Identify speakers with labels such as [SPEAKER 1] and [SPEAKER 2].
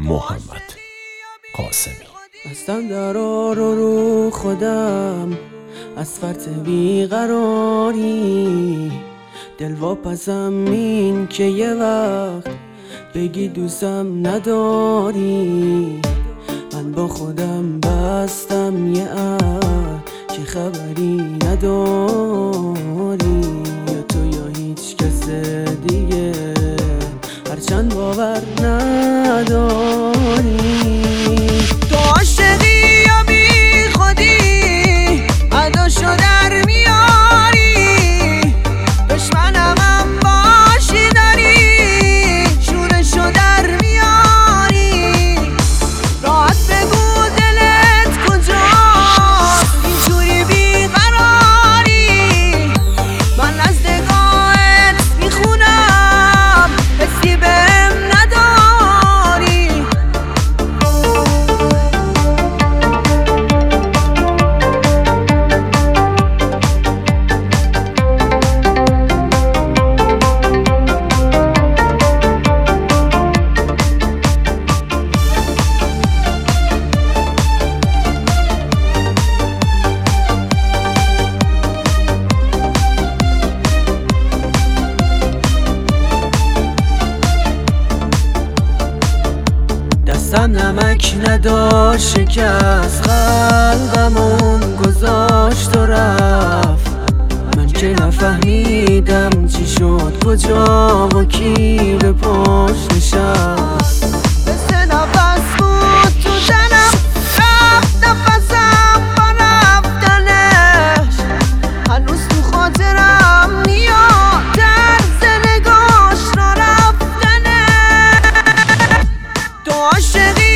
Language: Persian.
[SPEAKER 1] محمد قاسمی.
[SPEAKER 2] بستم درا رو خودم از فرط بیقراری، دل واپسم این که یه وقت بگی دوستم نداری. من با خودم بستم یه عهد که خبری نداری، یا تو یا هیچ کس دیگه، هرچند باور نداری. تو عاشقی یا بی خودی، عداشو در میاری، دشمنم هم باشی داری، شورشو در میاری. راحت بگو دلت کجاست، اینجوری بیقراری. من از نگاهت میخونم حسی بهم نداری. دستم نمک نداشت، شکست قلبمون گذاشت و رفت. من که نفهمیدم چی شد، کجا و کی به پاش نشست. مثل نفس بود تو تنم، رفت نفسم با رفتنش. هنوز تو خاطرم میاد طرز نگاش را رفتنش. تو عاشقی